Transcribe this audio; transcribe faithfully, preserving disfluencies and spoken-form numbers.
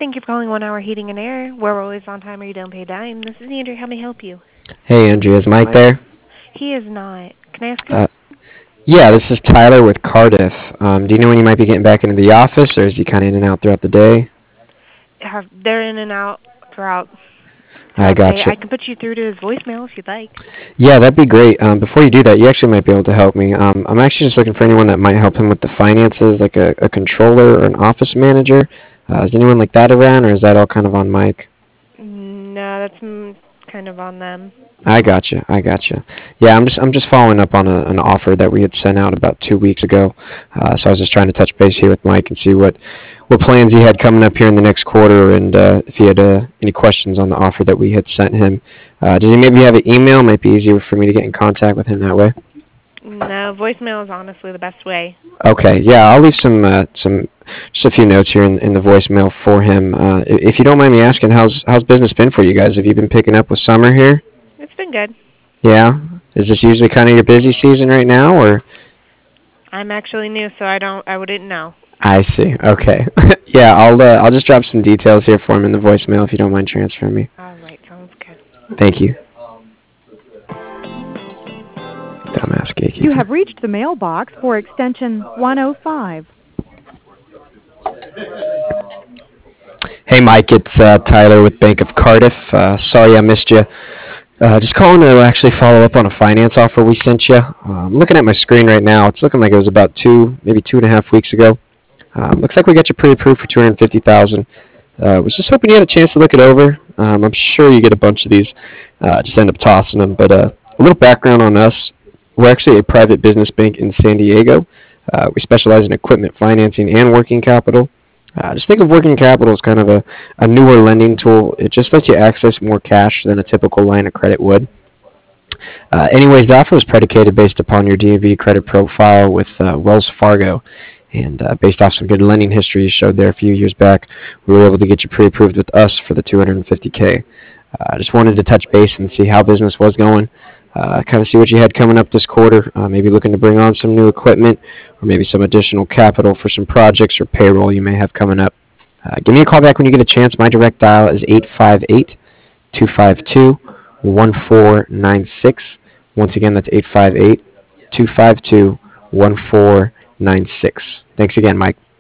Thank you for calling One Hour Heating and Air. We're always on time or you don't pay a dime. This is Andrew. How may I help you? Hey, Andrea, is Mike there? He is not. Can I ask who's? Uh, yeah, this is Tyler with Cardiff. Um, do you know when you might be getting back into the office, or is he kind of in and out throughout the day? Have, they're in and out throughout I throughout the day. I gotcha. can put you through to his voicemail if you'd like. Yeah, that'd be great. Um, before you do that, you actually might be able to help me. Um, I'm actually just looking for anyone that might help him with the finances, like a, a controller or an office manager. Uh, is anyone like that around, or is that all kind of on Mike? No, that's mm, kind of on them. I gotcha. I gotcha. Yeah, I'm just I'm just following up on a, an offer that we had sent out about two weeks ago. Uh, so I was just trying to touch base here with Mike and see what what plans he had coming up here in the next quarter, and uh, if he had uh, any questions on the offer that we had sent him. Uh, does he maybe have an email? Might be easier for me to get in contact with him that way. No, voicemail is honestly the best way. Okay. Yeah, I'll leave some uh, some just a few notes here in, in the voicemail for him. Uh, i- if you don't mind me asking, how's how's business been for you guys? Have you been picking up with summer here? It's been good. Yeah. Is this usually kind of your busy season right now, or? I'm actually new, so I don't. I wouldn't know. I see. Okay. Yeah, I'll uh, I'll just drop some details here for him in the voicemail if you don't mind transferring me. All right, sounds good. Thank you. Dumbass You gatekeeper. have reached the mailbox for extension one oh five. Hey, Mike, it's uh, Tyler with Bank of Cardiff. Uh, sorry I missed you. Uh, just calling to actually follow up on a finance offer we sent you. Uh, I'm looking at my screen right now. It's looking like it was about two, maybe two and a half weeks ago. Um, looks like we got you pre-approved for two hundred fifty thousand dollars. Uh, was just hoping you had a chance to look it over. Um, I'm sure you get a bunch of these. Uh, just end up tossing them. But uh, a little background on us. We're actually a private business bank in San Diego. Uh, we specialize in equipment financing and working capital. Uh, just think of working capital as kind of a, a newer lending tool. It just lets you access more cash than a typical line of credit would. Uh, anyways, the offer was predicated based upon your D M V credit profile with uh, Wells Fargo. And uh, based off some good lending history you showed there a few years back, we were able to get you pre-approved with us for the two hundred fifty K. Uh, I just wanted to touch base and see how business was going, uh, kind of see what you had coming up this quarter, uh, maybe looking to bring on some new equipment or maybe some additional capital for some projects or payroll you may have coming up. Uh, give me a call back when you get a chance. My direct dial is eight five eight, two five two, one four nine six. Once again, that's eight five eight, two five two, one four nine six. Thanks again, Mike.